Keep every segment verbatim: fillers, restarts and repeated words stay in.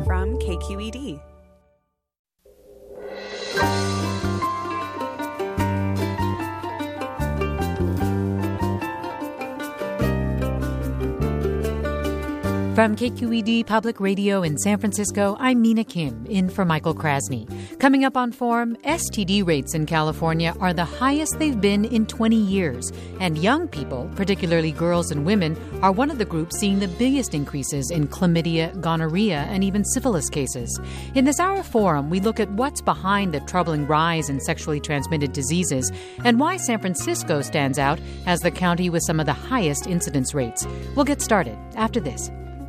from K Q E D. From K Q E D Public Radio in San Francisco, I'm Mina Kim, in for Michael Krasny. Coming up on Forum, S T D rates in California are the highest they've been in twenty years. And young people, particularly girls and women, are one of the groups seeing the biggest increases in chlamydia, gonorrhea, and even syphilis cases. In this hour of Forum, we look at what's behind the troubling rise in sexually transmitted diseases and why San Francisco stands out as the county with some of the highest incidence rates. We'll get started after this.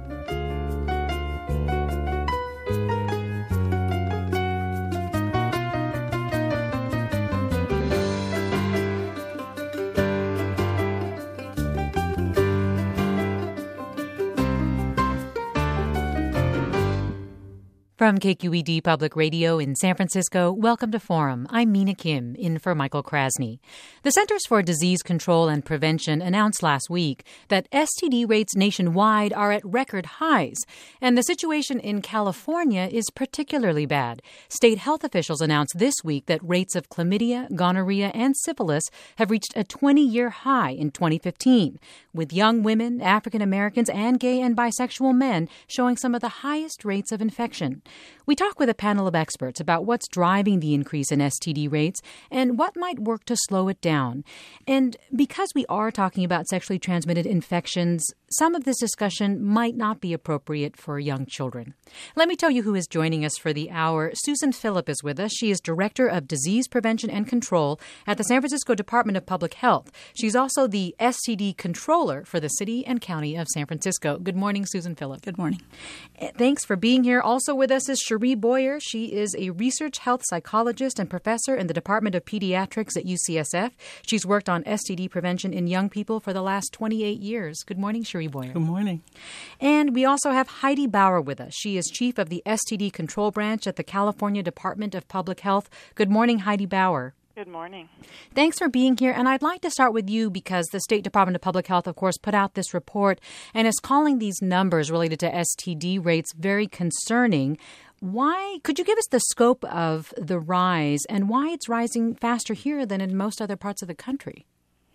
From K Q E D Public Radio in San Francisco, welcome to Forum. I'm Mina Kim, in for Michael Krasny. The Centers for Disease Control and Prevention announced last week that S T D rates nationwide are at record highs, and the situation in California is particularly bad. State health officials announced this week that rates of chlamydia, gonorrhea, and syphilis have reached a twenty-year high in twenty fifteen, with young women, African Americans, and gay and bisexual men showing some of the highest rates of infection. We talk with a panel of experts about what's driving the increase in S T D rates and what might work to slow it down. And because we are talking about sexually transmitted infections, some of this discussion might not be appropriate for young children. Let me tell you who is joining us for the hour. Susan Phillip is with us. She is Director of Disease Prevention and Control at the San Francisco Department of Public Health. She's also the S T D Controller for the City and County of San Francisco. Good morning, Susan Phillip. Good morning. Thanks for being here. Also with us is Cherie Boyer. She is a research health psychologist and professor in the Department of Pediatrics at U C S F. She's worked on S T D prevention in young people for the last twenty-eight years. Good morning, Cherie Boyer. Good morning. And we also have Heidi Bauer with us. She is chief of the S T D Control Branch at the California Department of Public Health. Good morning, Heidi Bauer. Good morning. Thanks for being here. And I'd like to start with you because the State Department of Public Health, of course, put out this report and is calling these numbers related to S T D rates very concerning. Why? Could you give us the scope of the rise and why it's rising faster here than in most other parts of the country?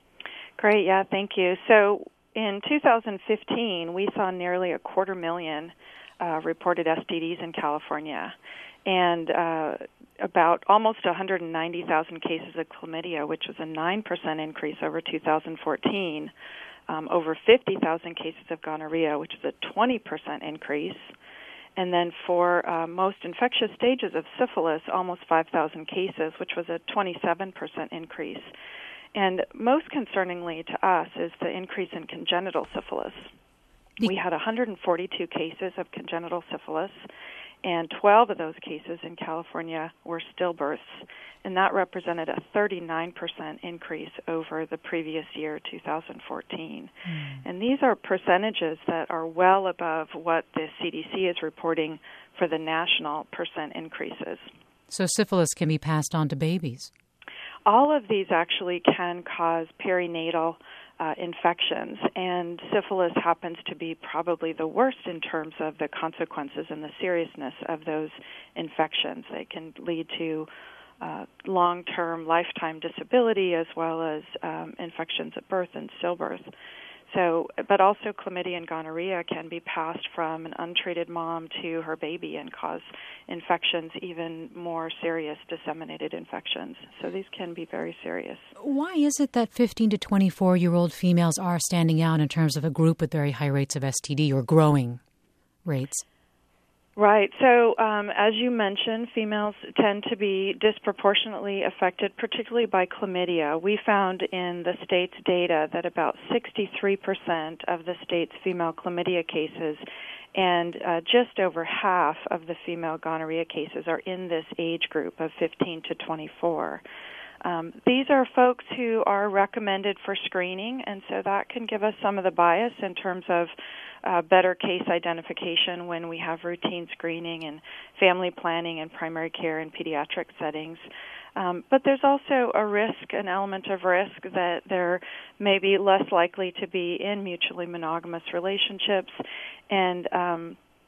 Great. Yeah, thank you. So in two thousand fifteen, we saw nearly a quarter million uh, reported S T Ds in California, and uh, about almost one hundred ninety thousand cases of chlamydia, which was a nine percent increase over two thousand fourteen, um, over fifty thousand cases of gonorrhea, which is a twenty percent increase, and then for uh, most infectious stages of syphilis, almost five thousand cases, which was a twenty-seven percent increase. And most concerningly to us is the increase in congenital syphilis. We had one hundred forty-two cases of congenital syphilis, and twelve of those cases in California were stillbirths, and that represented a thirty-nine percent increase over the previous year, two thousand fourteen. Mm. And these are percentages that are well above what the C D C is reporting for the national percent increases. So syphilis can be passed on to babies? All of these actually can cause perinatal uh, infections, and syphilis happens to be probably the worst in terms of the consequences and the seriousness of those infections. They can lead to uh, long-term lifetime disability as well as um, infections at birth and stillbirth. So, but also chlamydia and gonorrhea can be passed from an untreated mom to her baby and cause infections, even more serious disseminated infections. So these can be very serious. Why is it that fifteen to twenty-four-year-old females are standing out in terms of a group with very high rates of S T D or growing rates? Right. So um, as you mentioned, females tend to be disproportionately affected, particularly by chlamydia. We found in the state's data that about sixty-three percent of the state's female chlamydia cases and uh, just over half of the female gonorrhea cases are in this age group of fifteen to twenty-four. Um, these are folks who are recommended for screening, and so that can give us some of the bias in terms of uh, better case identification when we have routine screening and family planning and primary care and pediatric settings. Um, but there's also a risk, an element of risk, that they're maybe less likely to be in mutually monogamous relationships, and um,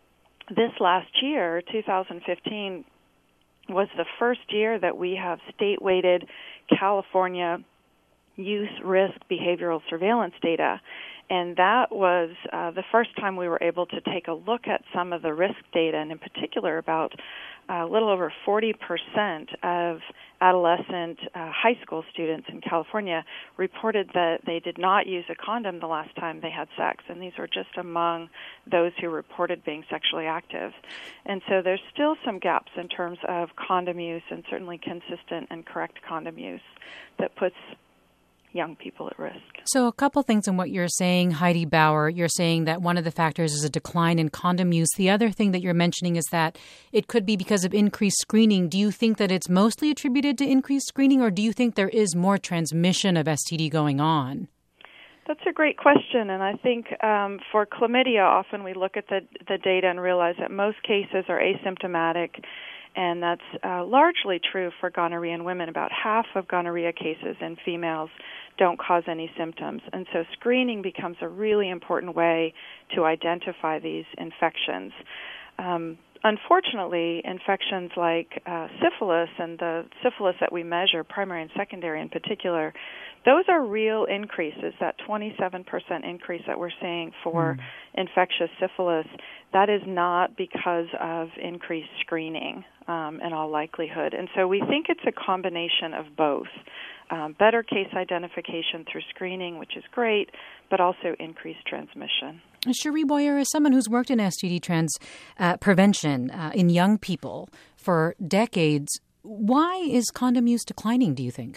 this last year, two thousand fifteen, was the first year that we have state-weighted California youth risk behavioral surveillance data. And that was uh, the first time we were able to take a look at some of the risk data, and in particular about a little over forty percent of adolescent uh, high school students in California reported that they did not use a condom the last time they had sex, and these were just among those who reported being sexually active. And so there's still some gaps in terms of condom use, and certainly consistent and correct condom use that puts young people at risk. So a couple things in what you're saying, Heidi Bauer. You're saying that one of the factors is a decline in condom use. The other thing that you're mentioning is that it could be because of increased screening. Do you think that it's mostly attributed to increased screening, or do you think there is more transmission of S T D going on? That's a great question, and I think um, for chlamydia, often we look at the, the data and realize that most cases are asymptomatic, and that's uh, largely true for gonorrhea in women. About half of gonorrhea cases in females don't cause any symptoms. And so screening becomes a really important way to identify these infections. Um, unfortunately, infections like uh, syphilis, and the syphilis that we measure, primary and secondary in particular, those are real increases. That twenty-seven percent increase that we're seeing for mm. infectious syphilis, that is not because of increased screening um, in all likelihood. And so we think it's a combination of both. Um, better case identification through screening, which is great, but also increased transmission. Cherie Boyer, as someone who's worked in S T D trans uh, prevention uh, in young people for decades, why is condom use declining, do you think?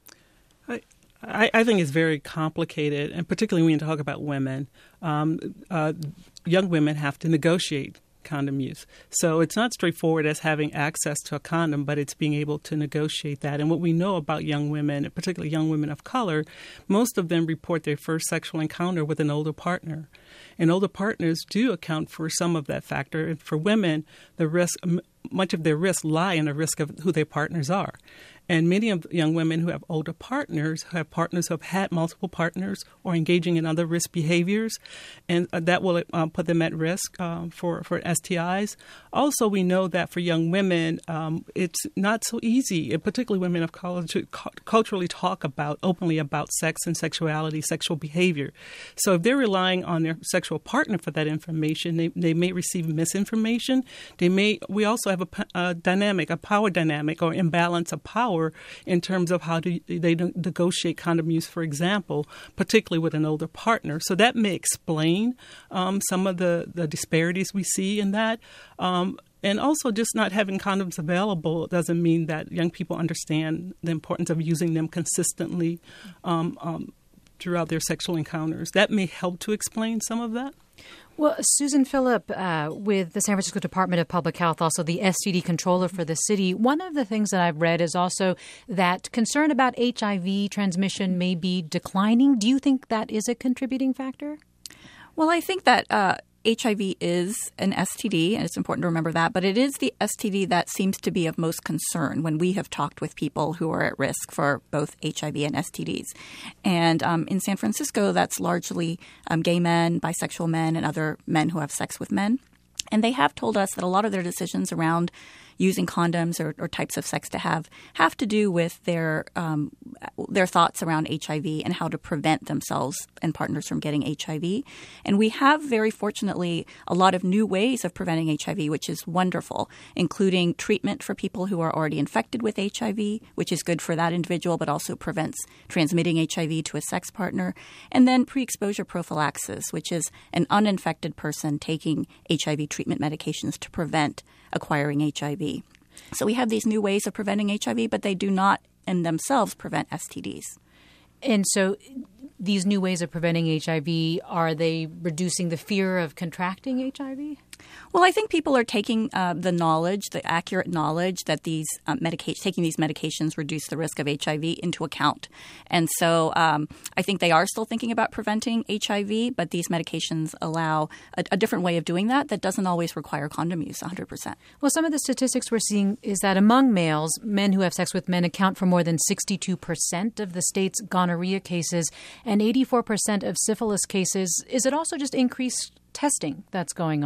I, I, I think it's very complicated, and particularly when you talk about women. Um, uh, young women have to negotiate condom use. So it's not straightforward as having access to a condom, but it's being able to negotiate that. And what we know about young women, particularly young women of color, most of them report their first sexual encounter with an older partner. And older partners do account for some of that factor. And for women, the risk, much of their risks lie in the risk of who their partners are. And many of young women who have older partners, who have partners who have had multiple partners or engaging in other risk behaviors, and uh, that will uh, put them at risk uh, for, for S T Is. Also, we know that for young women, um, it's not so easy, particularly women of color, to cu- culturally talk about, openly about sex and sexuality, sexual behavior. So if they're relying on their sexual partner for that information, they, they may receive misinformation. They may. We also have a, a dynamic, a power dynamic or imbalance of power in terms of how do they negotiate condom use, for example, particularly with an older partner. So that may explain um, some of the, the disparities we see in that. Um, and also just not having condoms available doesn't mean that young people understand the importance of using them consistently um, um, throughout their sexual encounters. That may help to explain some of that. Well, Susan Phillip, uh, with the San Francisco Department of Public Health, also the S T D controller for the city, one of the things that I've read is also that concern about H I V transmission may be declining. Do you think that is a contributing factor? Well, I think that uh, H I V is an S T D, and it's important to remember that, but it is the S T D that seems to be of most concern when we have talked with people who are at risk for both H I V and S T Ds. And um, in San Francisco, that's largely um, gay men, bisexual men, and other men who have sex with men. And they have told us that a lot of their decisions around using condoms or, or types of sex to have have to do with their um, their thoughts around H I V and how to prevent themselves and partners from getting H I V. And we have, very fortunately, a lot of new ways of preventing H I V, which is wonderful, including treatment for people who are already infected with H I V, which is good for that individual but also prevents transmitting H I V to a sex partner. And then pre-exposure prophylaxis, which is an uninfected person taking H I V treatment medications to prevent acquiring H I V. So we have these new ways of preventing H I V, but they do not in themselves prevent S T Ds. And so these new ways of preventing H I V, are they reducing the fear of contracting H I V? Well, I think people are taking uh, the knowledge, the accurate knowledge that these uh, medica- taking these medications reduce the risk of H I V into account. And so um, I think they are still thinking about preventing H I V, but these medications allow a, a different way of doing that that doesn't always require condom use one hundred percent. Well, some of the statistics we're seeing is that among males, men who have sex with men account for more than sixty-two percent of the state's gonorrhea cases and eighty-four percent of syphilis cases. Is it also just increased testing that's going on?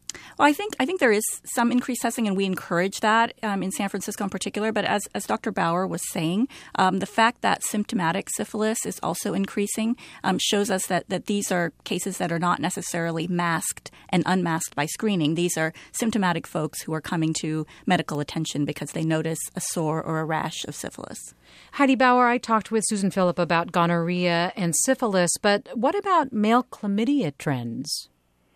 Well, I think I think there is some increased testing, and we encourage that um, in San Francisco in particular. But as, as Doctor Bauer was saying, um, the fact that symptomatic syphilis is also increasing um, shows us that, that these are cases that are not necessarily masked and unmasked by screening. These are symptomatic folks who are coming to medical attention because they notice a sore or a rash of syphilis. Heidi Bauer, I talked with Susan Phillip about gonorrhea and syphilis, but what about male chlamydia trends?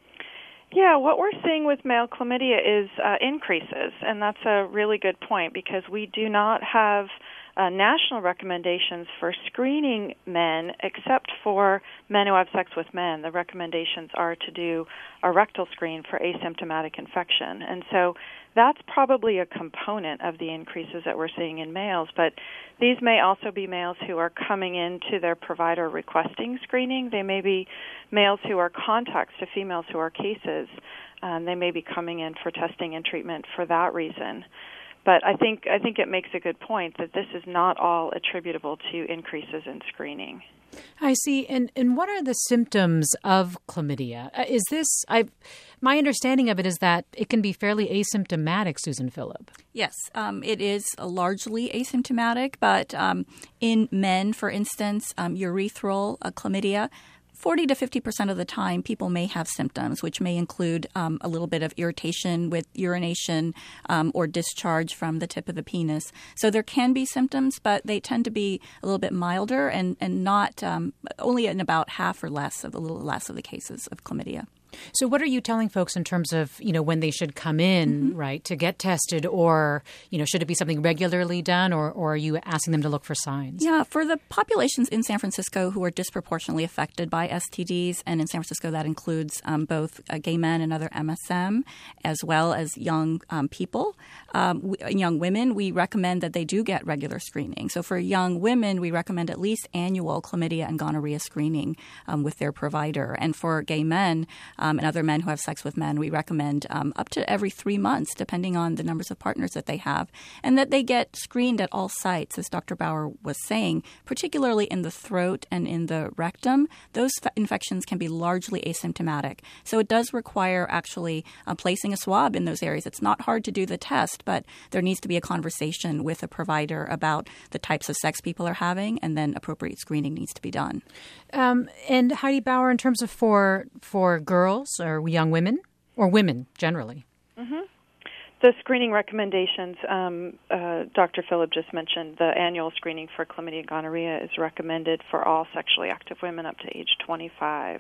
Yeah, what we're seeing with male chlamydia is uh, increases, and that's a really good point because we do not have uh, national recommendations for screening men except for men who have sex with men. The recommendations are to do a rectal screen for asymptomatic infection, and so that's probably a component of the increases that we're seeing in males, but these may also be males who are coming into their provider requesting screening. They may be males who are contacts to females who are cases. Um, they may be coming in for testing and treatment for that reason. But I think I think it makes a good point that this is not all attributable to increases in screening. I see. And and what are the symptoms of chlamydia? Uh, is this, I, my understanding of it is that it can be fairly asymptomatic, Susan Phillip. Yes, um, it is largely asymptomatic, but um, in men, for instance, um, urethral uh, chlamydia, forty to fifty percent of the time, people may have symptoms, which may include um, a little bit of irritation with urination um, or discharge from the tip of the penis. So there can be symptoms, but they tend to be a little bit milder and, and not um, only in about half or less of a little less of the cases of chlamydia. So what are you telling folks in terms of, you know, when they should come in, mm-hmm. right, to get tested, or, you know, should it be something regularly done, or, or are you asking them to look for signs? Yeah, for the populations in San Francisco who are disproportionately affected by S T Ds, and in San Francisco that includes um, both uh, gay men and other M S M, as well as young um, people, um, we, young women, we recommend that they do get regular screening. So for young women, we recommend at least annual chlamydia and gonorrhea screening um, with their provider. And for gay men, Um, and other men who have sex with men, we recommend um, up to every three months, depending on the numbers of partners that they have, and that they get screened at all sites, as Doctor Bauer was saying, particularly in the throat and in the rectum. Those f- infections can be largely asymptomatic. So it does require actually uh, placing a swab in those areas. It's not hard to do the test, but there needs to be a conversation with a provider about the types of sex people are having, and then appropriate screening needs to be done. Um, and Heidi Bauer, in terms of for for girls or young women, or women generally? Mm-hmm. The screening recommendations, um, uh, Doctor Phillip just mentioned, the annual screening for chlamydia and gonorrhea is recommended for all sexually active women up to age twenty-five.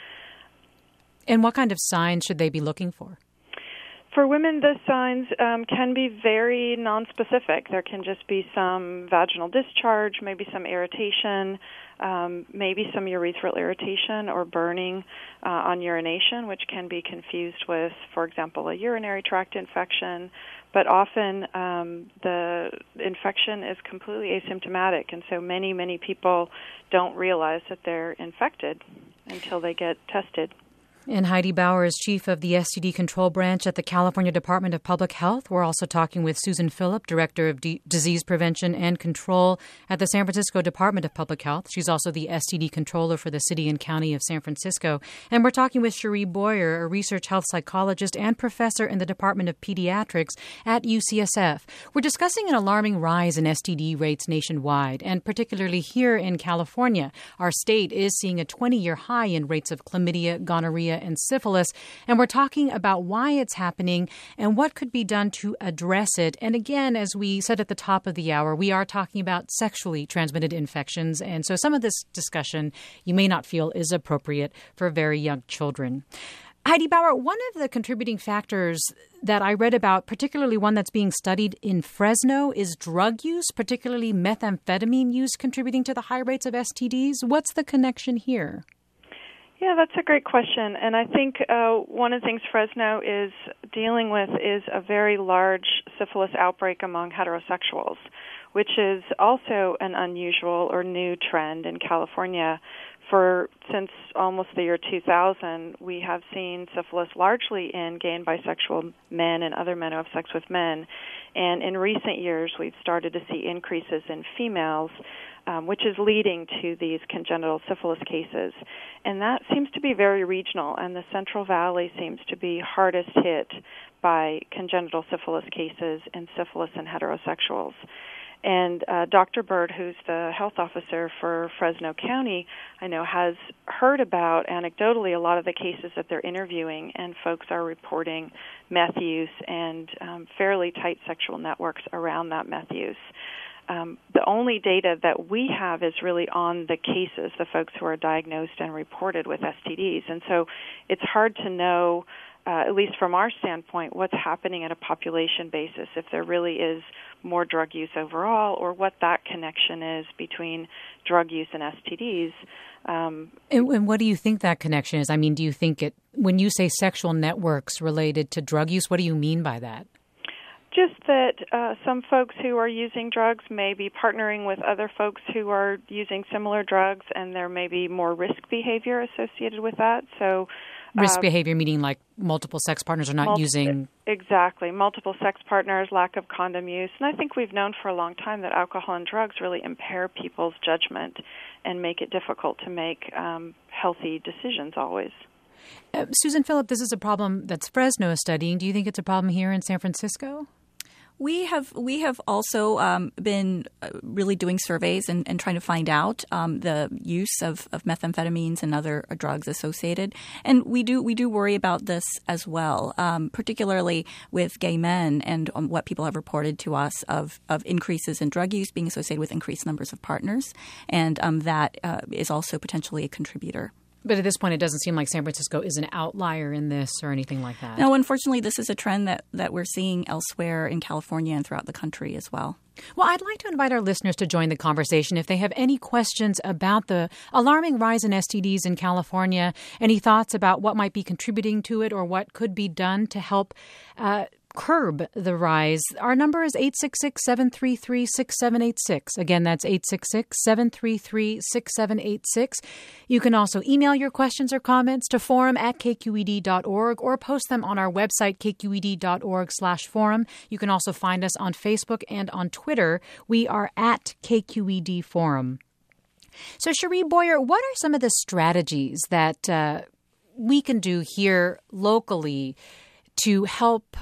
And what kind of signs should they be looking for? For women, the signs um, can be very nonspecific. There can just be some vaginal discharge, maybe some irritation, um, maybe some urethral irritation or burning uh, on urination, which can be confused with, for example, a urinary tract infection. But often um, the infection is completely asymptomatic, and so many, many people don't realize that they're infected until they get tested. And Heidi Bauer is chief of the S T D control branch at the California Department of Public Health. We're also talking with Susan Phillip, director of D- disease prevention and control at the San Francisco Department of Public Health. She's also the S T D controller for the city and county of San Francisco. And we're talking with Cherie Boyer, a research health psychologist and professor in the Department of Pediatrics at U C S F. We're discussing an alarming rise in S T D rates nationwide, and particularly here in California. Our state is seeing a twenty-year high in rates of chlamydia, gonorrhea, and syphilis, and we're talking about why it's happening and what could be done to address it. And again, as we said at the top of the hour, we are talking about sexually transmitted infections, and so some of this discussion you may not feel is appropriate for very young children. Heidi Bauer, one of the contributing factors that I read about, particularly one that's being studied in Fresno, is drug use, particularly methamphetamine use, contributing to the high rates of S T Ds. What's the connection here? Yeah, that's a great question. And I think uh, one of the things Fresno is dealing with is a very large syphilis outbreak among heterosexuals, which is also an unusual or new trend in California. for since almost the year two thousand, we have seen syphilis largely in gay and bisexual men and other men who have sex with men. And in recent years, we've started to see increases in females, um, which is leading to these congenital syphilis cases. And that seems to be very regional, and the Central Valley seems to be hardest hit by congenital syphilis cases in syphilis in heterosexuals. And uh, Doctor Bird, who's the health officer for Fresno County, I know has heard about, anecdotally, a lot of the cases that they're interviewing, and folks are reporting meth use and um, fairly tight sexual networks around that meth use. Um, the only data that we have is really on the cases, the folks who are diagnosed and reported with S T Ds. And so it's hard to know, uh, at least from our standpoint, what's happening at a population basis, if there really is more drug use overall, or what that connection is between drug use and S T Ds. Um, and, and what do you think that connection is? I mean, do you think it, when you say sexual networks related to drug use, what do you mean by that? Just that uh, some folks who are using drugs may be partnering with other folks who are using similar drugs, and there may be more risk behavior associated with that. So, risk uh, behavior meaning like multiple sex partners are not multi- using... Exactly. Multiple sex partners, lack of condom use. And I think we've known for a long time that alcohol and drugs really impair people's judgment and make it difficult to make um, healthy decisions always. Uh, Susan Phillip, this is a problem that's Fresno is studying. Do you think it's a problem here in San Francisco? We have we have also um, been really doing surveys and, and trying to find out um, the use of, of methamphetamines and other drugs associated, and we do we do worry about this as well, um, particularly with gay men and um, what people have reported to us of, of increases in drug use being associated with increased numbers of partners, and um, that uh, is also potentially a contributor. But at this point, it doesn't seem like San Francisco is an outlier in this or anything like that. No, unfortunately, this is a trend that, that we're seeing elsewhere in California and throughout the country as well. Well, I'd like to invite our listeners to join the conversation if they have any questions about the alarming rise in S T Ds in California, any thoughts about what might be contributing to it or what could be done to help uh, curb the rise. Our number is eight six six, seven three three, six seven eight six. Again, that's eight six six, seven three three, six seven eight six. You can also email your questions or comments to forum at k q e d dot org or post them on our website, k q e d dot org slash forum. You can also find us on Facebook and on Twitter. We are at K Q E D Forum. So, Cherie Boyer, what are some of the strategies that uh, we can do here locally to help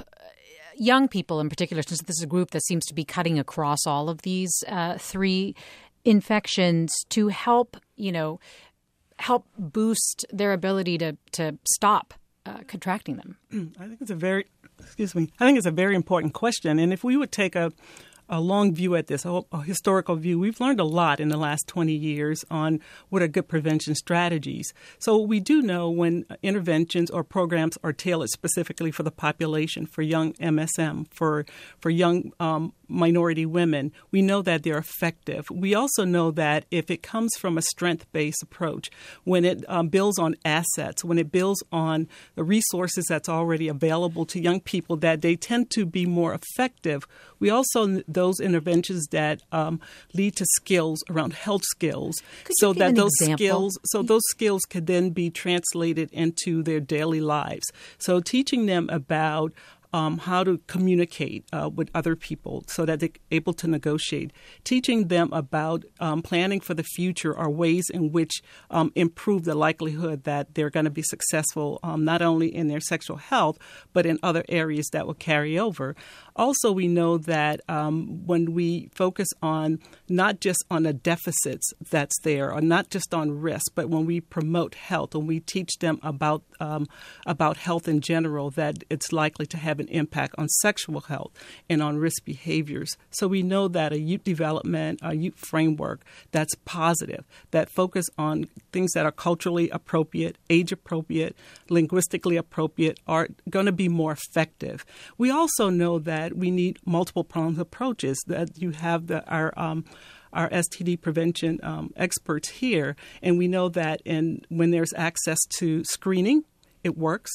young people in particular, since this is a group that seems to be cutting across all of these uh, three infections, to help, you know, help boost their ability to, to stop uh, contracting them? I think it's a very, excuse me, I think it's a very important question. And if we would take a a long view at this, a, a historical view, we've learned a lot in the last twenty years on what are good prevention strategies. So we do know when interventions or programs are tailored specifically for the population, for young M S M, for for young um, minority women, we know that they're effective. We also know that if it comes from a strength-based approach, when it um, builds on assets, when it builds on the resources that's already available to young people, that they tend to be more effective. We also those interventions that um, lead to skills around health skills, Could so that those example? skills, so those skills could then be translated into their daily lives. So teaching them about Um, how to communicate uh, with other people so that they're able to negotiate. Teaching them about um, planning for the future are ways in which um, improve the likelihood that they're going to be successful um, not only in their sexual health, but in other areas that will carry over. Also, we know that um, when we focus on not just on the deficits that's there or not just on risk, but when we promote health and we teach them about um, about health in general, that it's likely to have an impact on sexual health and on risk behaviors. So we know that a youth development, a youth framework that's positive, that focus on things that are culturally appropriate, age appropriate, linguistically appropriate, are going to be more effective. We also know that we need multiple pronged approaches, that you have the, our um, our S T D prevention um, experts here, and we know that in when there's access to screening, it works.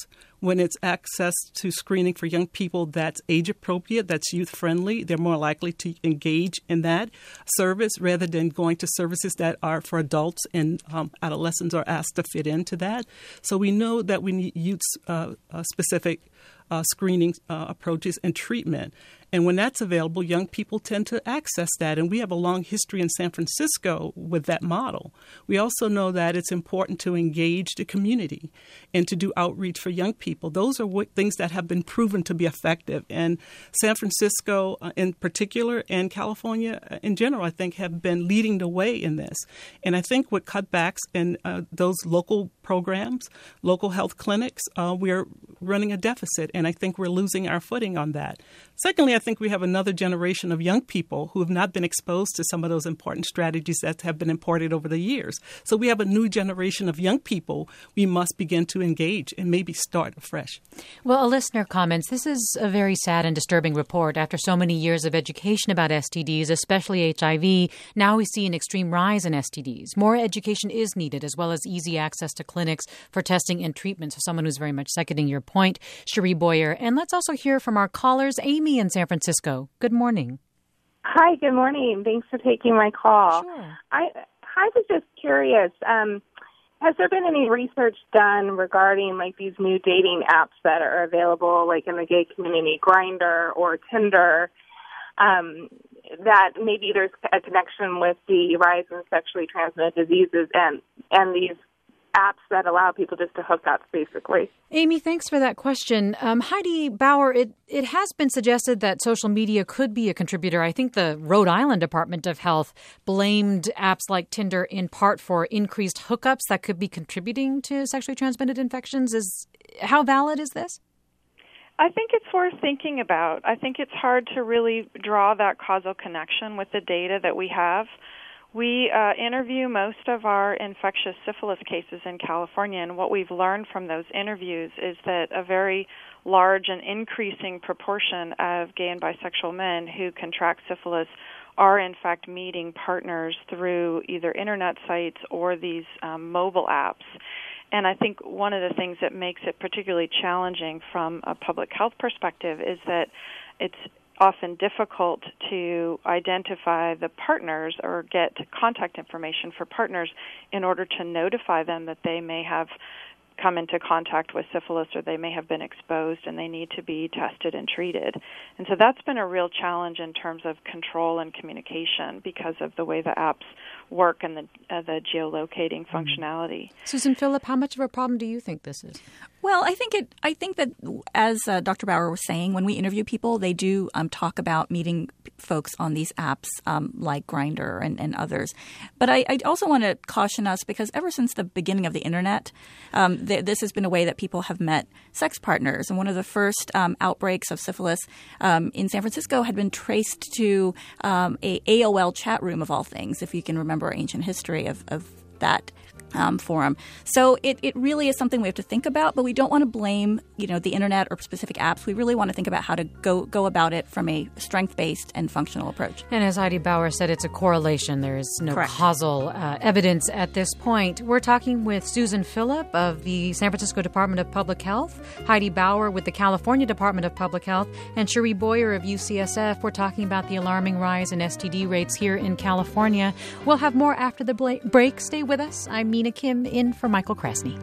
when it's access to screening for young people that's age appropriate, that's youth friendly, they're more likely to engage in that service rather than going to services that are for adults, and um, adolescents are asked to fit into that. So we know that we need youth uh, uh, specific uh, screening uh, approaches and treatment. And when that's available, young people tend to access that. And we have a long history in San Francisco with that model. We also know that it's important to engage the community and to do outreach for young people. Those are what, things that have been proven to be effective. And San Francisco uh, in particular and California in general, I think, have been leading the way in this. And I think with cutbacks in uh, those local programs, local health clinics, uh, we're running a deficit. And I think we're losing our footing on that. Secondly, I think we have another generation of young people who have not been exposed to some of those important strategies that have been imported over the years. So we have a new generation of young people we must begin to engage and maybe start afresh. Well, a listener comments, this is a very sad and disturbing report. After so many years of education about S T Ds, especially H I V, now we see an extreme rise in S T Ds. More education is needed, as well as easy access to clinics for testing and treatment. So someone who's very much seconding your point, Cherie Boyer. And let's also hear from our callers, Amy in San Francisco. Good morning. Hi, good morning. Thanks for taking my call. Sure. I I was just curious, um, has there been any research done regarding like these new dating apps that are available like in the gay community, Grindr or Tinder, um, that maybe there's a connection with the rise in sexually transmitted diseases and, and these apps that allow people just to hook up, basically? Amy, thanks for that question. Um, Heidi Bauer, it, it has been suggested that social media could be a contributor. I think the Rhode Island Department of Health blamed apps like Tinder in part for increased hookups that could be contributing to sexually transmitted infections. Is how valid is this? I think it's worth thinking about. I think it's hard to really draw that causal connection with the data that we have. We uh, interview most of our infectious syphilis cases in California, and what we've learned from those interviews is that a very large and increasing proportion of gay and bisexual men who contract syphilis are in fact meeting partners through either internet sites or these um, mobile apps. And I think one of the things that makes it particularly challenging from a public health perspective is that it's often difficult to identify the partners or get contact information for partners in order to notify them that they may have come into contact with syphilis or they may have been exposed and they need to be tested and treated. And so that's been a real challenge in terms of control and communication because of the way the apps work and the, uh, the geolocating functionality. Susan Phillip, how much of a problem do you think this is? Well, I think it. I think that, as uh, Doctor Bauer was saying, when we interview people, they do um, talk about meeting folks on these apps um, like Grindr and, and others. But I, I also want to caution us because ever since the beginning of the internet, um, th- this has been a way that people have met sex partners. And one of the first um, outbreaks of syphilis um, in San Francisco had been traced to um, a A O L chat room of all things, if you can remember ancient history of, of that um, forum. So it, it really is something we have to think about, but we don't want to blame, you know, the internet or specific apps. We really want to think about how to go go about it from a strength-based and functional approach. And as Heidi Bauer said, it's a correlation. There is no Correct. causal uh, evidence at this point. We're talking with Susan Phillip of the San Francisco Department of Public Health, Heidi Bauer with the California Department of Public Health, and Cherie Boyer of U C S F. We're talking about the alarming rise in S T D rates here in California. We'll have more after the bla- break. Stay with us. I'm Mina Kim in for Michael Krasny.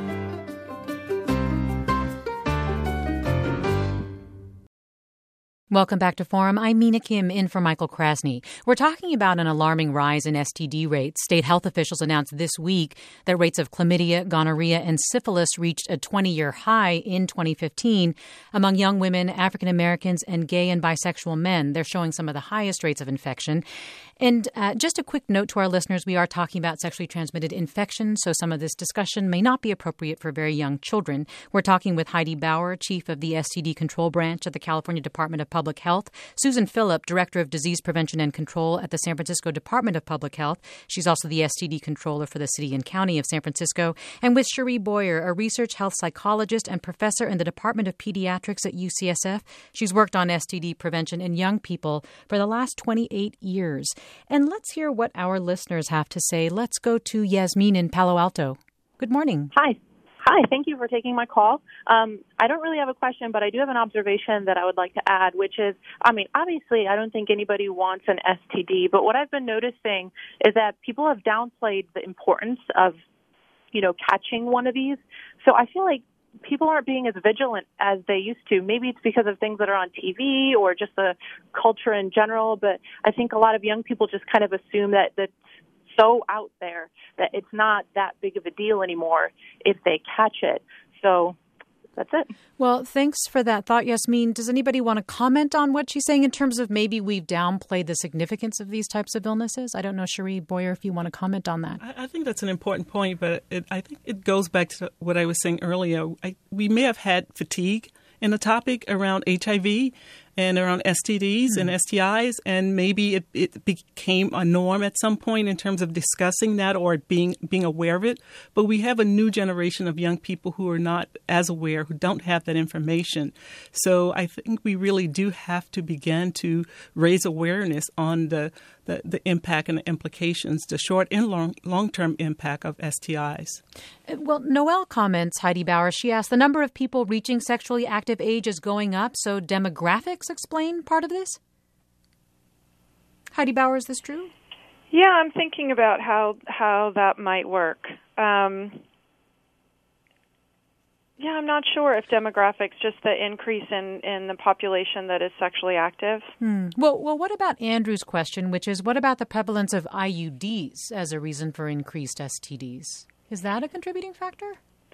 Welcome back to Forum. I'm Mina Kim in for Michael Krasny. We're talking about an alarming rise in S T D rates. State health officials announced this week that rates of chlamydia, gonorrhea, and syphilis reached a twenty-year high in twenty fifteen. Among young women, African Americans, and gay and bisexual men, they're showing some of the highest rates of infection. And uh, just a quick note to our listeners, we are talking about sexually transmitted infections, so some of this discussion may not be appropriate for very young children. We're talking with Heidi Bauer, chief of the S T D Control Branch at the California Department of Public Health, Susan Phillip, director of disease prevention and control at the San Francisco Department of Public Health. She's also the S T D controller for the city and county of San Francisco, and with Cherie Boyer, a research health psychologist and professor in the Department of Pediatrics at U C S F. She's worked on S T D prevention in young people for the last twenty-eight years. And let's hear what our listeners have to say. Let's go to Yasmin in Palo Alto. Good morning. Hi. Hi, thank you for taking my call. Um, I don't really have a question, but I do have an observation that I would like to add, which is, I mean, obviously, I don't think anybody wants an S T D, but what I've been noticing is that people have downplayed the importance of, you know, catching one of these. So I feel like people aren't being as vigilant as they used to. Maybe it's because of things that are on T V or just the culture in general, but I think a lot of young people just kind of assume that that's so out there that it's not that big of a deal anymore if they catch it. So that's it. Well, thanks for that thought, Yasmin. Does anybody want to comment on what she's saying in terms of maybe we've downplayed the significance of these types of illnesses? I don't know, Cherie Boyer, if you want to comment on that. I, I think that's an important point, but it, I think it goes back to what I was saying earlier. I, we may have had fatigue in the topic around H I V and around S T Ds mm-hmm. and S T Is, and maybe it, it became a norm at some point in terms of discussing that or being being aware of it. But we have a new generation of young people who are not as aware, who don't have that information. So I think we really do have to begin to raise awareness on the the, the impact and the implications, the short and long, long-term impact of S T Is. Well, Noelle comments, Heidi Bauer, she asked, the number of people reaching sexually active age is going up, so demographics explain part of this? Heidi Bauer, is this true? Yeah, I'm thinking about how how that might work. Um, yeah, I'm not sure if demographics, just the increase in, in the population that is sexually active. Hmm. Well, well, what about Andrew's question, which is, what about the prevalence of I U Ds as a reason for increased S T Ds? Is that a contributing factor?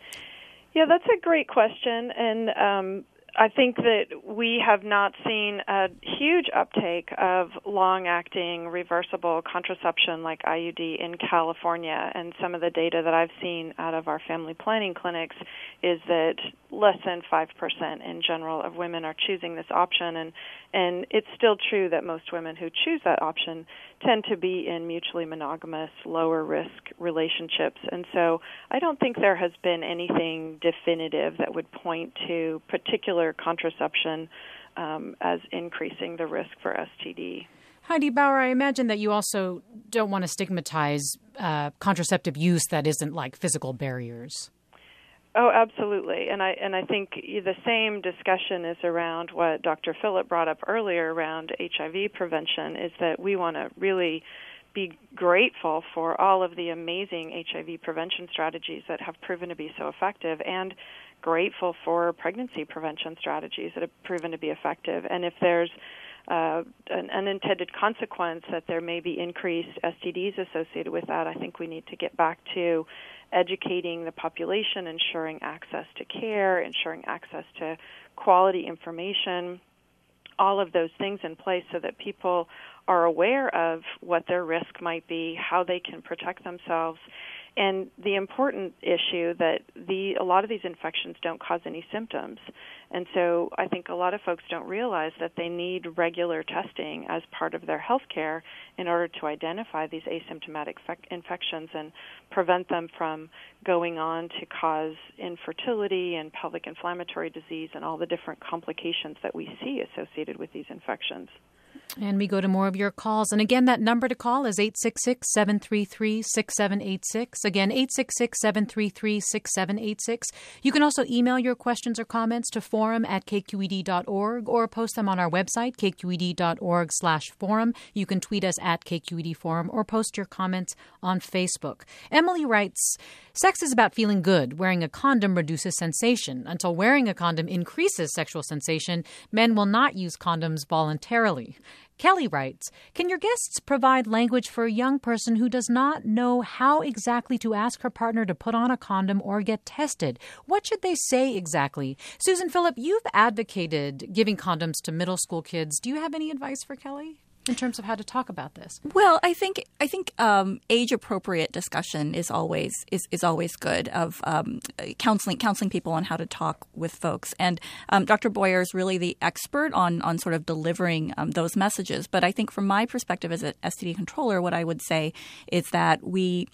Yeah, that's a great question, and um, I think that we have not seen a huge uptake of long-acting reversible contraception like I U D in California, and some of the data that I've seen out of our family planning clinics is that less than five percent in general of women are choosing this option, and, and it's still true that most women who choose that option tend to be in mutually monogamous, lower-risk relationships. And so I don't think there has been anything definitive that would point to particular contraception um, as increasing the risk for S T D. Heidi Bauer, I imagine that you also don't want to stigmatize uh, contraceptive use that isn't like physical barriers. Oh, absolutely. And I and I think the same discussion is around what Doctor Phillip brought up earlier around H I V prevention, is that we want to really be grateful for all of the amazing H I V prevention strategies that have proven to be so effective, and grateful for pregnancy prevention strategies that have proven to be effective. And if there's uh, an unintended consequence that there may be increased S T Ds associated with that, I think we need to get back to educating the population, ensuring access to care, ensuring access to quality information, all of those things in place so that people are aware of what their risk might be, how they can protect themselves, and the important issue that the a lot of these infections don't cause any symptoms. And so I think a lot of folks don't realize that they need regular testing as part of their health care in order to identify these asymptomatic fec- infections and prevent them from going on to cause infertility and pelvic inflammatory disease and all the different complications that we see associated with these infections. And we go to more of your calls. And again, that number to call is eight six six, seven three three, six seven eight six. Again, eight six six, seven three three, six seven eight six. You can also email your questions or comments to forum at k q e d dot org or post them on our website, k q e d dot org slash forum. You can tweet us at K Q E D Forum or post your comments on Facebook. Emily writes, sex is about feeling good. Wearing a condom reduces sensation. Until wearing a condom increases sexual sensation, men will not use condoms voluntarily. Kelly writes, can your guests provide language for a young person who does not know how exactly to ask her partner to put on a condom or get tested? What should they say exactly? Susan Phillip, you've advocated giving condoms to middle school kids. Do you have any advice for Kelly in terms of how to talk about this? Well, I think I think um, age-appropriate discussion is always is, is always good, of um, counseling counseling people on how to talk with folks. And um, Doctor Boyer is really the expert on on sort of delivering um, those messages. But I think from my perspective as an S T D controller, what I would say is that we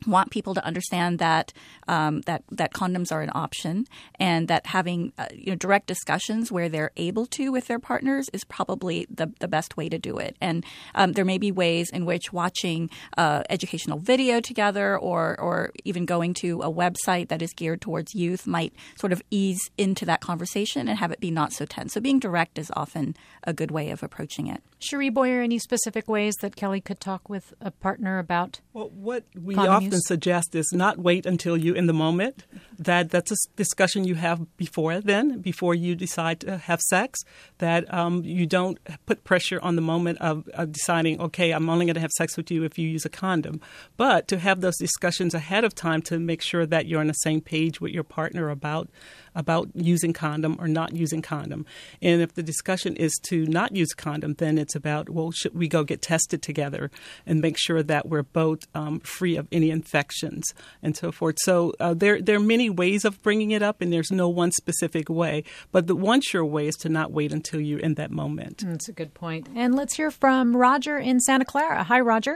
want people to understand that um, that that condoms are an option, and that having uh, you know direct discussions where they're able to with their partners is probably the, the best way to do it. And um, there may be ways in which watching uh, educational video together, or or even going to a website that is geared towards youth might sort of ease into that conversation and have it be not so tense. So being direct is often a good way of approaching it. Cherie Boyer, any specific ways that Kelly could talk with a partner about? Well, what we condom often use? suggest is not wait until you in the moment. That that's a discussion you have before then, before you decide to have sex. That um, you don't put pressure on the moment of, of deciding, okay, I'm only going to have sex with you if you use a condom. But to have those discussions ahead of time to make sure that you're on the same page with your partner about about using condom or not using condom. And if the discussion is to not use condom, then it's about, well, should we go get tested together and make sure that we're both um, free of any infections and so forth. So uh, there, there are many ways of bringing it up, and there's no one specific way. But the one sure way is to not wait until you're in that moment. That's a good point. And let's hear from Roger in Santa Clara. Hi, Roger.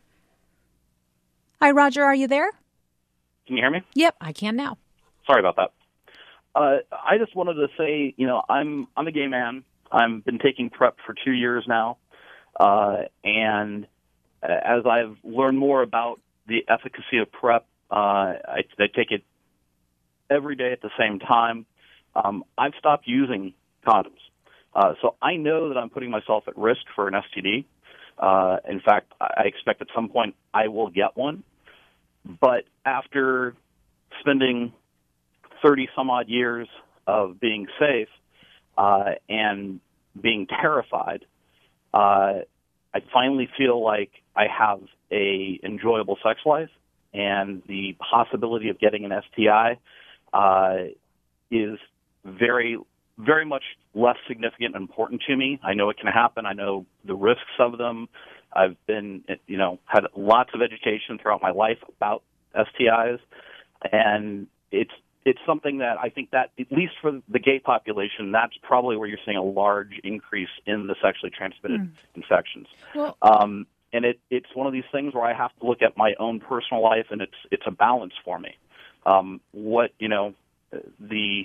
Hi, Roger. Are you there? Can you hear me? Yep, I can now. Sorry about that. Uh, I just wanted to say, you know, I'm I'm a gay man. I've been taking PrEP for two years now, uh, and as I've learned more about the efficacy of PrEP, uh, I, I take it every day at the same time. Um, I've stopped using condoms, uh, so I know that I'm putting myself at risk for an S T D. Uh, in fact, I expect at some point I will get one. But after spending thirty some odd years of being safe uh, and being terrified, uh, I finally feel like I have a enjoyable sex life, and the possibility of getting an S T I uh, is very, very much less significant and important to me. I know it can happen. I know the risks of them. I've been, you know, had lots of education throughout my life about S T Is, and it's It's something that I think that, at least for the gay population, that's probably where you're seeing a large increase in the sexually transmitted mm. infections. Well, um, and it, it's one of these things where I have to look at my own personal life, and it's it's a balance for me. Um, what, you know, the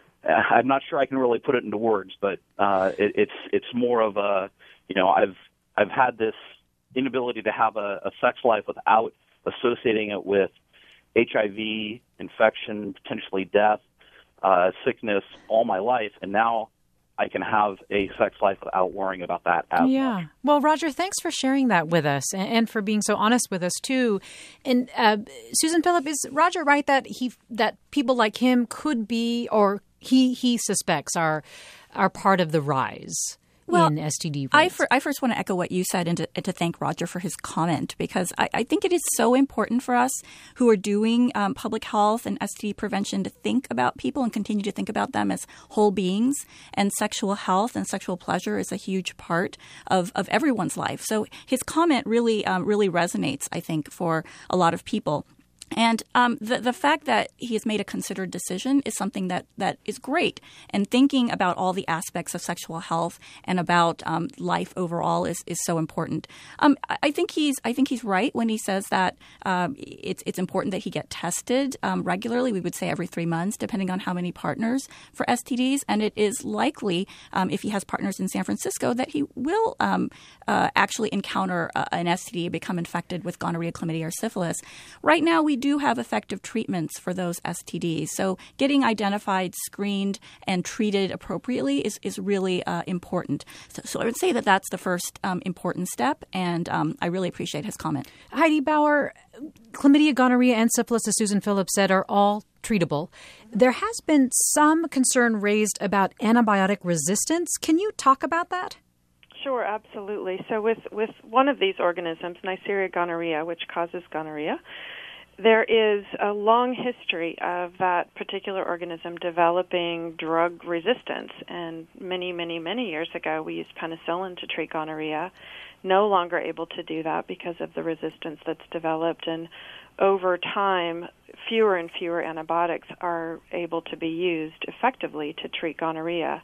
I'm not sure I can really put it into words, but uh, it, it's it's more of a, you know, I've I've had this inability to have a, a sex life without associating it with H I V, infection, potentially death, uh, sickness all my life, and now I can have a sex life without worrying about that as yeah. much. Well, Roger, thanks for sharing that with us and, and for being so honest with us, too. And uh, Susan Phillip, is Roger right that he that people like him could be, or he he suspects are are part of the rise? Well, in S T D rates? I, for, I first want to echo what you said, and to, and to thank Roger for his comment, because I, I think it is so important for us who are doing um, public health and S T D prevention to think about people and continue to think about them as whole beings. And sexual health and sexual pleasure is a huge part of, of everyone's life. So his comment really, um, really resonates, I think, for a lot of people. And um, the the fact that he has made a considered decision is something that, that is great. And thinking about all the aspects of sexual health and about um, life overall is, is so important. Um, I think he's I think he's right when he says that um, it's it's important that he get tested um, regularly. We would say every three months, depending on how many partners for S T Ds. And it is likely, um, if he has partners in San Francisco, that he will um, uh, actually encounter uh, an S T D, become infected with gonorrhea, chlamydia, or syphilis. Right now, we do have effective treatments for those S T Ds. So getting identified, screened, and treated appropriately is, is really uh, important. So, so I would say that that's the first um, important step, and um, I really appreciate his comment. Heidi Bauer, chlamydia, gonorrhea, and syphilis, as Susan Phillip said, are all treatable. There has been some concern raised about antibiotic resistance. Can you talk about that? Sure, absolutely. So with, with one of these organisms, Neisseria gonorrhea, which causes gonorrhea, there is a long history of that particular organism developing drug resistance. And many, many, many years ago, we used penicillin to treat gonorrhea, no longer able to do that because of the resistance that's developed. And over time, fewer and fewer antibiotics are able to be used effectively to treat gonorrhea.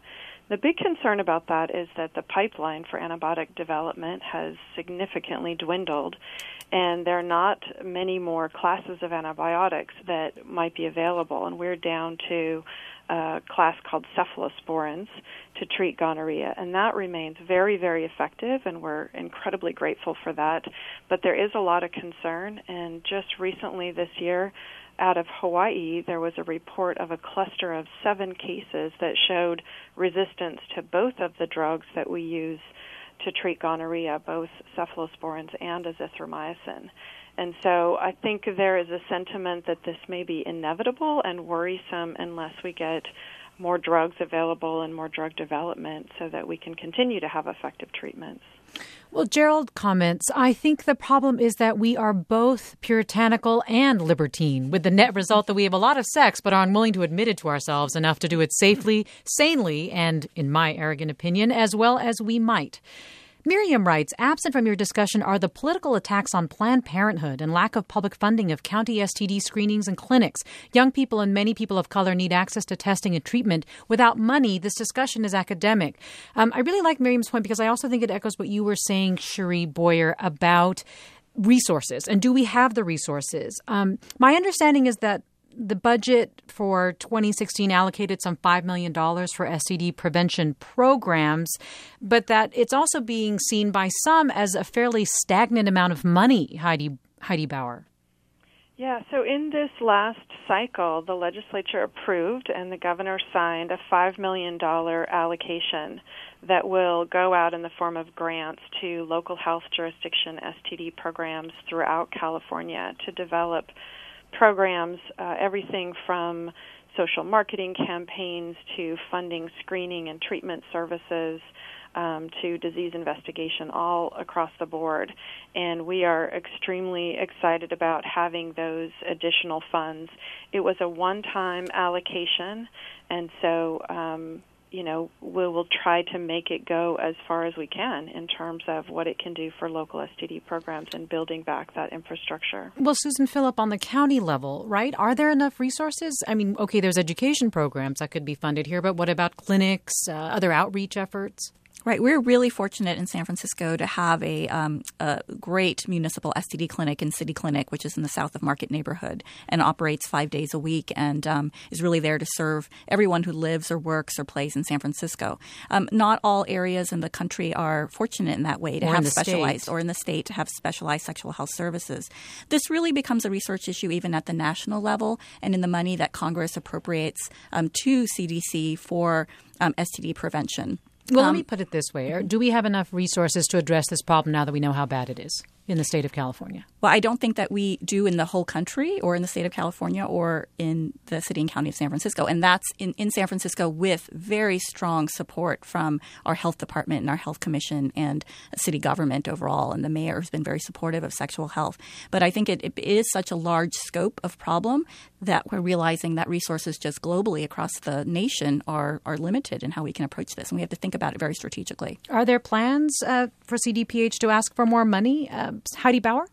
The big concern about that is that the pipeline for antibiotic development has significantly dwindled, and there are not many more classes of antibiotics that might be available, and we're down to a class called cephalosporins to treat gonorrhea, and that remains very, very effective, and we're incredibly grateful for that. But there is a lot of concern, and just recently this year, out of Hawaii, there was a report of a cluster of seven cases that showed resistance to both of the drugs that we use to treat gonorrhea, both cephalosporins and azithromycin. And so I think there is a sentiment that this may be inevitable and worrisome unless we get more drugs available and more drug development so that we can continue to have effective treatments. Well, Gerald comments, I think the problem is that we are both puritanical and libertine, with the net result that we have a lot of sex but are unwilling to admit it to ourselves enough to do it safely, sanely, and, in my arrogant opinion, as well as we might. Miriam writes, absent from your discussion are the political attacks on Planned Parenthood and lack of public funding of county S T D screenings and clinics. Young people and many people of color need access to testing and treatment. Without money, this discussion is academic. Um, I really like Miriam's point because I also think it echoes what you were saying, Cherie Boyer, about resources. And do we have the resources? Um, my understanding is that the budget for twenty sixteen allocated some five million dollars for S T D prevention programs, but that it's also being seen by some as a fairly stagnant amount of money, Heidi, Heidi Bauer. Yeah, so in this last cycle, the legislature approved and the governor signed a five million dollars allocation that will go out in the form of grants to local health jurisdiction S T D programs throughout California to develop programs, uh, everything from social marketing campaigns to funding screening and treatment services um, to disease investigation, all across the board. And we are extremely excited about having those additional funds. It was a one-time allocation, and so um, you know, we will try to make it go as far as we can in terms of what it can do for local S T D programs and building back that infrastructure. Well, Susan Phillip, on the county level, right, are there enough resources? I mean, okay, there's education programs that could be funded here, but what about clinics, uh, other outreach efforts? Right. We're really fortunate in San Francisco to have a, um, a great municipal S T D clinic in City Clinic, which is in the south of Market neighborhood and operates five days a week and um, is really there to serve everyone who lives or works or plays in San Francisco. Um, not all areas in the country are fortunate in that way to or have specialized state. or in the state to have specialized sexual health services. This really becomes a research issue even at the national level and in the money that Congress appropriates um, to C D C for um, S T D prevention. Well, um, let me put it this way. Do we have enough resources to address this problem now that we know how bad it is in the state of California? Well, I don't think that we do in the whole country or in the state of California or in the city and county of San Francisco. And that's in, in San Francisco with very strong support from our health department and our health commission and city government overall. And the mayor has been very supportive of sexual health. But I think it, it is such a large scope of problem that we're realizing that resources just globally across the nation are, are limited in how we can approach this. And we have to think about it very strategically. Are there plans uh, for C D P H to ask for more money? Uh, Heidi Bauer?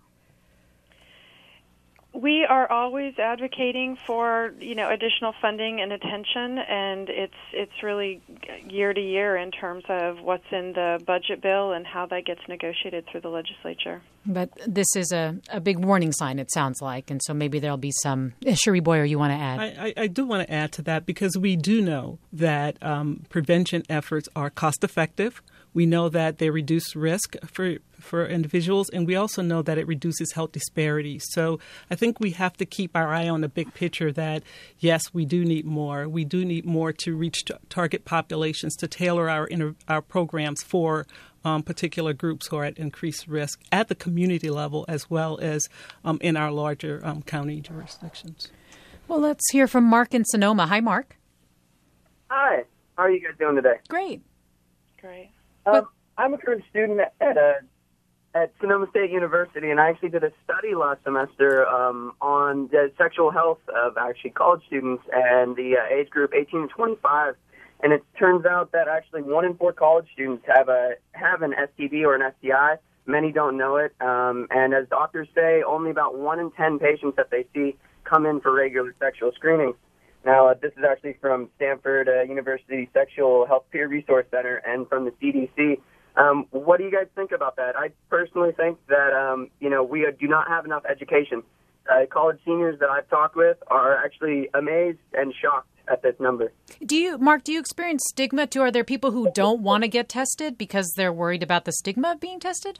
We are always advocating for, you know, additional funding and attention, and it's it's really year to year in terms of what's in the budget bill and how that gets negotiated through the legislature. But this is a, a big warning sign, it sounds like, and so maybe there'll be some. Cherie Boyer, you want to add? I, I, I do want to add to that because we do know that um, prevention efforts are cost effective. We know that they reduce risk for for individuals, and we also know that it reduces health disparities. So I think we have to keep our eye on the big picture that, yes, we do need more. We do need more to reach t- target populations, to tailor our inter- our programs for um, particular groups who are at increased risk at the community level as well as um, in our larger um, county jurisdictions. Well, let's hear from Mark in Sonoma. Hi, Mark. Hi. How are you guys doing today? Great. Great. Um, I'm a current student at a, at Sonoma State University, and I actually did a study last semester um, on the sexual health of actually college students and the uh, age group eighteen to twenty-five. And it turns out that actually one in four college students have a have an S T D or an S T I. Many don't know it, um, and as doctors say, only about one in ten patients that they see come in for regular sexual screening. Now, uh, this is actually from Stanford uh, University Sexual Health Peer Resource Center and from the C D C. Um, what do you guys think about that? I personally think that, um, you know, we do not have enough education. Uh, college seniors that I've talked with are actually amazed and shocked at this number. Do you, Mark, do you experience stigma too? Are there people who don't want to get tested because they're worried about the stigma of being tested?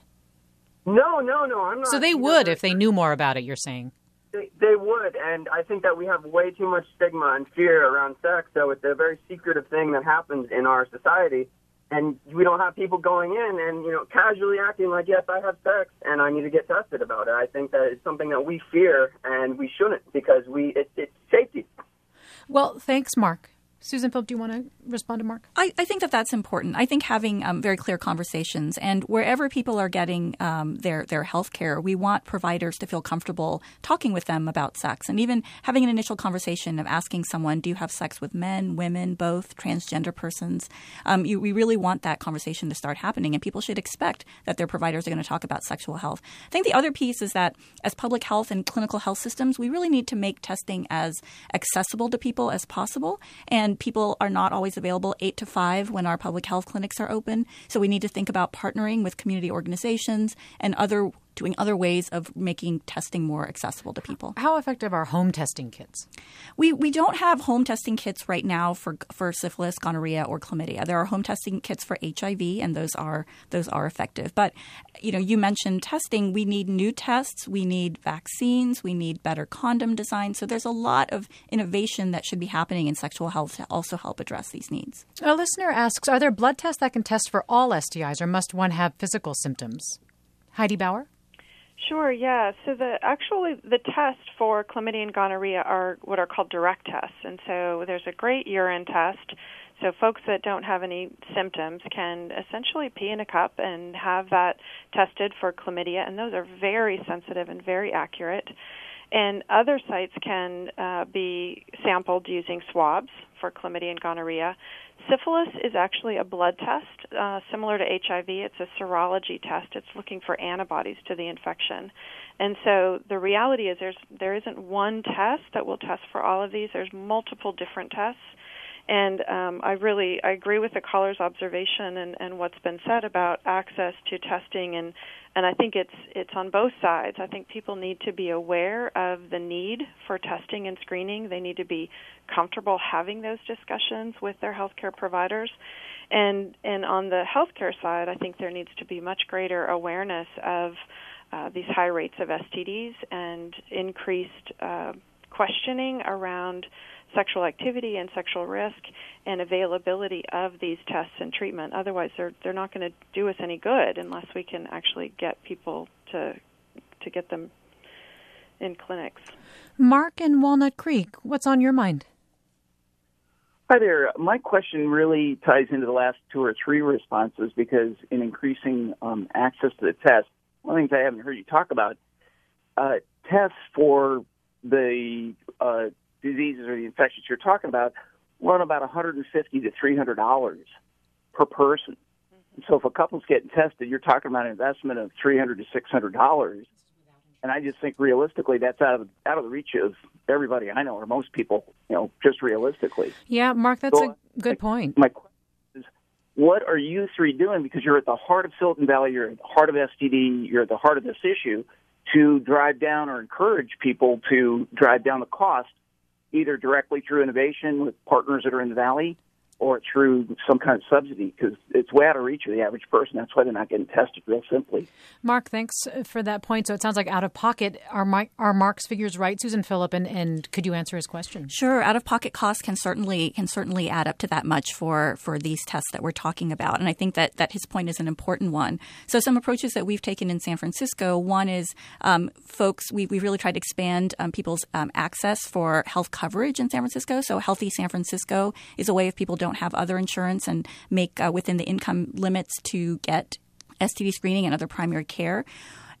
No, no, no, I'm not. So they would if they knew more about it, you're saying? They, they would, and I think that we have way too much stigma and fear around sex, so it's a very secretive thing that happens in our society, and we don't have people going in and, you know, casually acting like, yes, I have sex, and I need to get tested about it. I think that it's something that we fear, and we shouldn't, because we it, it's safety. Well, thanks, Mark. Susan Philp, do you want to respond to Mark? I, I think that that's important. I think having um, very clear conversations, and wherever people are getting um, their, their health care, we want providers to feel comfortable talking with them about sex, and even having an initial conversation of asking someone, do you have sex with men, women, both, transgender persons? Um, you, we really want that conversation to start happening, and people should expect that their providers are going to talk about sexual health. I think the other piece is that as public health and clinical health systems, we really need to make testing as accessible to people as possible, and people are not always available eight to five when our public health clinics are open. So we need to think about partnering with community organizations and other doing other ways of making testing more accessible to people. How effective are home testing kits? We we don't have home testing kits right now for for syphilis, gonorrhea, or chlamydia. There are home testing kits for H I V, and those are those are effective. But you know, you mentioned testing. We need new tests. We need vaccines. We need better condom design. So there's a lot of innovation that should be happening in sexual health to also help address these needs. A listener asks, are there blood tests that can test for all S T Is, or must one have physical symptoms? Heidi Bauer? Sure, yeah. So the actually the tests for chlamydia and gonorrhea are what are called direct tests. And so there's a great urine test. So folks that don't have any symptoms can essentially pee in a cup and have that tested for chlamydia, and those are very sensitive and very accurate. And other sites can uh, be sampled using swabs for chlamydia and gonorrhea. Syphilis is actually a blood test, uh, similar to H I V. It's a serology test. It's looking for antibodies to the infection. And so the reality is there's, there isn't one test that will test for all of these. There's multiple different tests. And um, I really I agree with the caller's observation and, and what's been said about access to testing, and, and I think it's it's on both sides. I think people need to be aware of the need for testing and screening. They need to be comfortable having those discussions with their healthcare providers. And and on the healthcare side, I think there needs to be much greater awareness of uh, these high rates of S T Ds and increased uh, questioning around sexual activity and sexual risk and availability of these tests and treatment. Otherwise, they're they're not going to do us any good unless we can actually get people to to get them in clinics. Mark in Walnut Creek, what's on your mind? Hi there. My question really ties into the last two or three responses, because in increasing um, access to the test, one of the things I haven't heard you talk about, uh, tests for the uh, diseases or the infections you're talking about run about one hundred fifty to three hundred dollars per person. Mm-hmm. So if a couple's getting tested, you're talking about an investment of three hundred to six hundred dollars. And I just think realistically that's out of out of the reach of everybody I know, or most people, you know, just realistically. Yeah, Mark, that's so, a good point. My question is, what are you three doing? Because you're at the heart of Silicon Valley, you're at the heart of S T D, you're at the heart of this issue, to drive down or encourage people to drive down the cost, either directly through innovation with partners that are in the Valley or through some kind of subsidy, because it's way out of reach of the average person. That's why they're not getting tested, real simply. Mark, thanks for that point. So it sounds like out of pocket. Are, my, are Mark's figures right, Susan Philp, and, and could you answer his question? Sure. Out of pocket costs can certainly can certainly add up to that much for, for these tests that we're talking about. And I think that, that his point is an important one. So some approaches that we've taken in San Francisco, one is um, folks, we, we've really tried to expand um, people's um, access for health coverage in San Francisco. So Healthy San Francisco is a way if people don't have other insurance and make uh, within the income limits to get S T D screening and other primary care.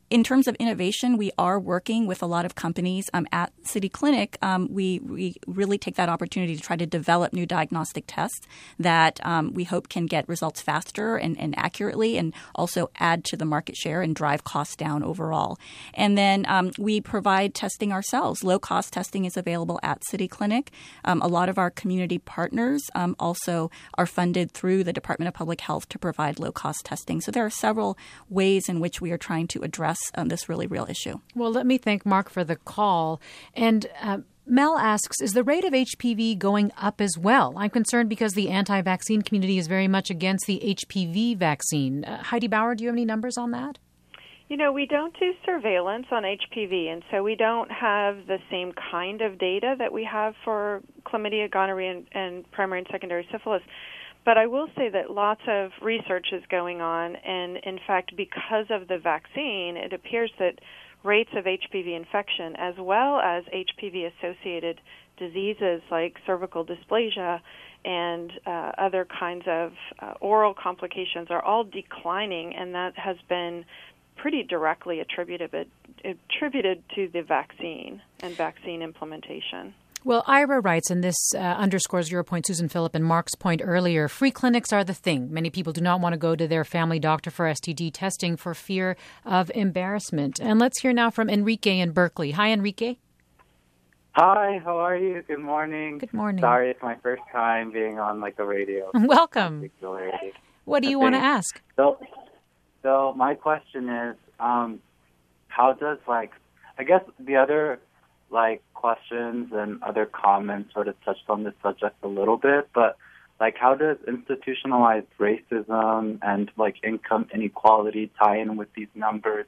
in terms of innovation, we are working with a lot of companies. Um, at City Clinic, um, we, we really take that opportunity to try to develop new diagnostic tests that um, we hope can get results faster and, and accurately, and also add to the market share and drive costs down overall. And then um, we provide testing ourselves. Low-cost testing is available at City Clinic. Um, a lot of our community partners um, also are funded through the Department of Public Health to provide low-cost testing. So there are several ways in which we are trying to address um, this really real issue. Well, let me thank Mark for the call. And uh, Mel asks, is the rate of H P V going up as well? I'm concerned because the anti-vaccine community is very much against the H P V vaccine. Uh, Heidi Bauer, do you have any numbers on that? You know, we don't do surveillance on H P V, and so we don't have the same kind of data that we have for chlamydia, gonorrhea, and, and primary and secondary syphilis. But I will say that lots of research is going on, and in fact, because of the vaccine, it appears that rates of H P V infection as well as H P V-associated diseases like cervical dysplasia and uh, other kinds of uh, oral complications are all declining, and that has been pretty directly attributed, attributed to the vaccine and vaccine implementation. Well, Ira writes, and this uh, underscores your point, Susan Phillip, and Mark's point earlier, free clinics are the thing. Many people do not want to go to their family doctor for S T D testing for fear of embarrassment. And let's hear now from Enrique in Berkeley. Hi, Enrique. Hi, how are you? Good morning. Good morning. Sorry, it's my first time being on like the radio. Welcome. What do you want to ask? So, so my question is, um, how does like, I guess the other like questions and other comments sort of touched on this subject a little bit, but like how does institutionalized racism and like income inequality tie in with these numbers?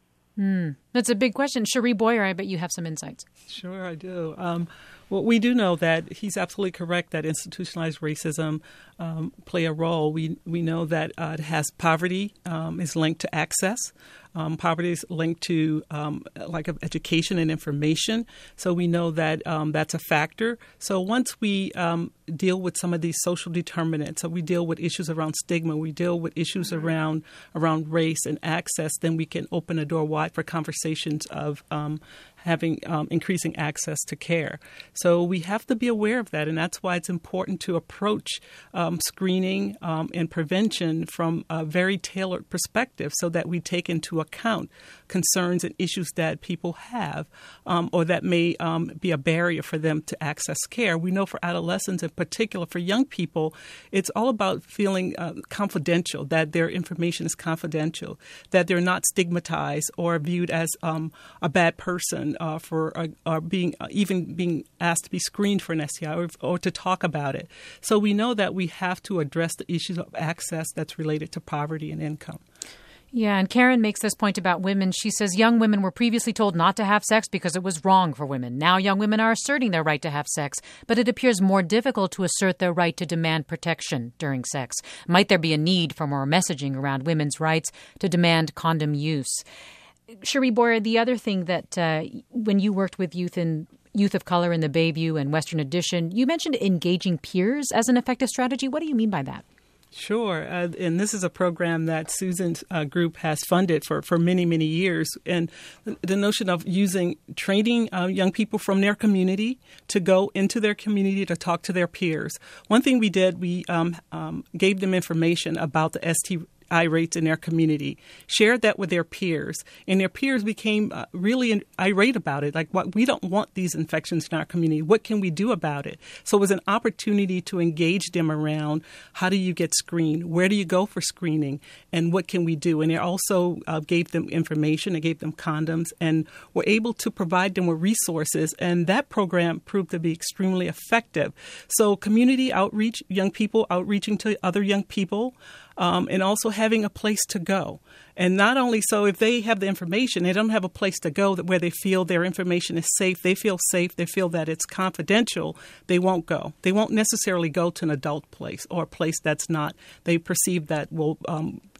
Mm, that's a big question. Cherie Boyer, I bet you have some insights. Sure, I do. Um, well, we do know that he's absolutely correct that institutionalized racism um, play a role. We we know that uh, it has poverty um, is linked to access. Um, poverty is linked to um, lack of education and information. So we know that um, that's a factor. So once we um, deal with some of these social determinants, so we deal with issues around stigma, we deal with issues around around race and access, then we can open a door wide for conversations of um, having um, increasing access to care. So we have to be aware of that, and that's why it's important to approach um, screening um, and prevention from a very tailored perspective so that we take into account concerns and issues that people have um, or that may um, be a barrier for them to access care. We know for adolescents in particular, for young people, it's all about feeling uh, confidential, that their information is confidential, that they're not stigmatized or viewed as um, a bad person uh, for uh, or being uh, even being asked to be screened for an S T I or, or to talk about it. So we know that we have to address the issues of access that's related to poverty and income. Yeah, and Karen makes this point about women. She says young women were previously told not to have sex because it was wrong for women. Now young women are asserting their right to have sex, but it appears more difficult to assert their right to demand protection during sex. Might there be a need for more messaging around women's rights to demand condom use? Cherie Boyer, the other thing that uh, when you worked with youth in Youth of Color in the Bayview and Western Addition, you mentioned engaging peers as an effective strategy. What do you mean by that? Sure. Uh, and this is a program that Susan's uh, group has funded for, for many, many years. And the, the notion of using training uh, young people from their community to go into their community to talk to their peers. One thing we did, we um, um, gave them information about the S T I rates in their community, shared that with their peers, and their peers became uh, really irate about it. Like, what, we don't want these infections in our community. What can we do about it? So it was an opportunity to engage them around how do you get screened? Where do you go for screening? And what can we do? And it also uh, gave them information. It gave them condoms and were able to provide them with resources. And that program proved to be extremely effective. So community outreach, young people outreaching to other young people, Um, and also having a place to go. And not only so, if they have the information, they don't have a place to go that where they feel their information is safe, they feel safe, they feel that it's confidential, they won't go. They won't necessarily go to an adult place or a place that's not, they perceive that will um,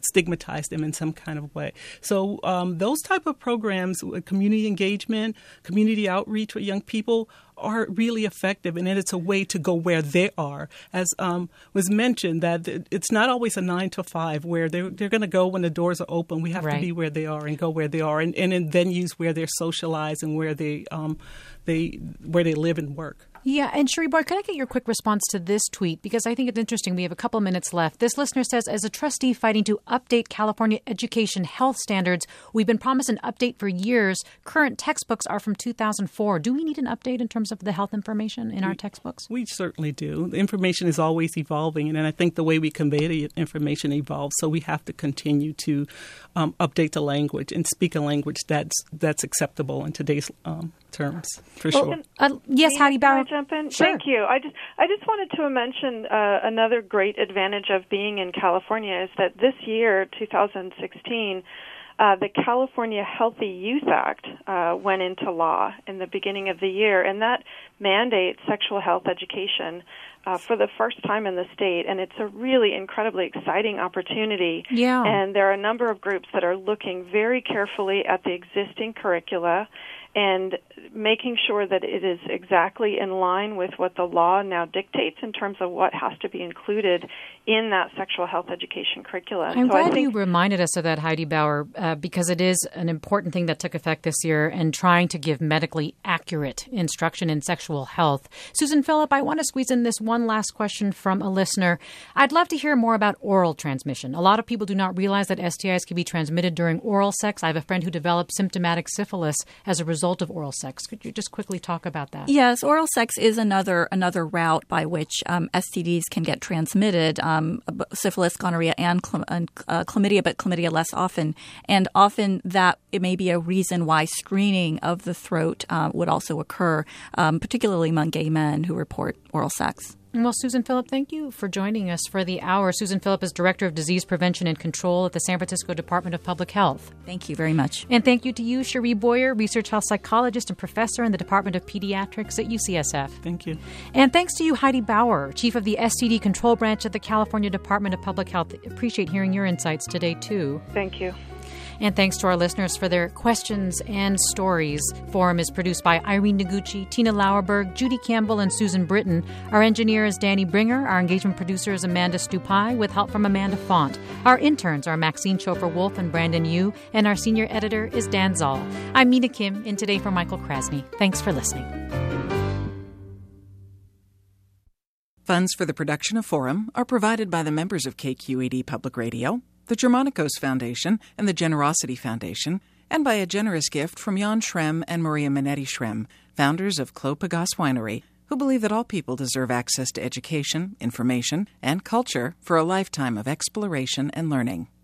stigmatize them in some kind of way. So um, those type of programs, community engagement, community outreach with young people, are really effective, and it's a way to go where they are. As um, was mentioned, that it's not always a nine to five where they're, they're going to go when the doors are open. We have right. to be where they are and go where they are, and, and in venues where they're socialized and where they um, they where they live and work. Yeah, and Cherie Boyer, can I get your quick response to this tweet? Because I think it's interesting. We have a couple minutes left. This listener says, as a trustee fighting to update California education health standards, we've been promised an update for years. Current textbooks are from two thousand four. Do we need an update in terms of the health information in we, our textbooks? We certainly do. The information is always evolving, and I think the way we convey the information evolves. So we have to continue to um, update the language and speak a language that's that's acceptable in today's um, terms, for well, sure. And, uh, yes, Heidi Bauer. Can I jump in? Sure. Thank you. I just I just wanted to mention uh, another great advantage of being in California is that this year, two thousand sixteen, uh, the California Healthy Youth Act uh, went into law in the beginning of the year, and that mandates sexual health education uh, for the first time in the state, and it's a really incredibly exciting opportunity. Yeah. And there are a number of groups that are looking very carefully at the existing curricula and making sure that it is exactly in line with what the law now dictates in terms of what has to be included in that sexual health education curricula. I'm so glad I think, you reminded us of that, Heidi Bauer, uh, because it is an important thing that took effect this year and trying to give medically accurate instruction in sexual health. Susan Phillip, I want to squeeze in this one last question from a listener. I'd love to hear more about oral transmission. A lot of people do not realize that S T Is can be transmitted during oral sex. I have a friend who developed symptomatic syphilis as a result of oral sex. Could you just quickly talk about that? Yes, oral sex is another another route by which um, S T Ds can get transmitted, um, syphilis, gonorrhea, and chlam- uh, chlamydia, but chlamydia less often. And often that it may be a reason why screening of the throat uh, would also occur, um, particularly among gay men who report oral sex. Well, Susan Phillip, thank you for joining us for the hour. Susan Phillip is Director of Disease Prevention and Control at the San Francisco Department of Public Health. Thank you very much. And thank you to you, Cherie Boyer, Research Health Psychologist and Professor in the Department of Pediatrics at U C S F. Thank you. And thanks to you, Heidi Bauer, Chief of the S T D Control Branch at the California Department of Public Health. Appreciate hearing your insights today, too. Thank you. And thanks to our listeners for their questions and stories. Forum is produced by Irene Noguchi, Tina Lauerberg, Judy Campbell, and Susan Britton. Our engineer is Danny Bringer. Our engagement producer is Amanda Stupai, with help from Amanda Font. Our interns are Maxine Schofer-Wolf and Brandon Yu, and our senior editor is Dan Zoll. I'm Mina Kim, in Today for Michael Krasny. Thanks for listening. Funds for the production of Forum are provided by the members of K Q E D Public Radio, the Germanicos Foundation, and the Generosity Foundation, and by a generous gift from Jan Schrem and Maria Minetti Schrem, founders of Clos Pegase Winery, who believe that all people deserve access to education, information, and culture for a lifetime of exploration and learning.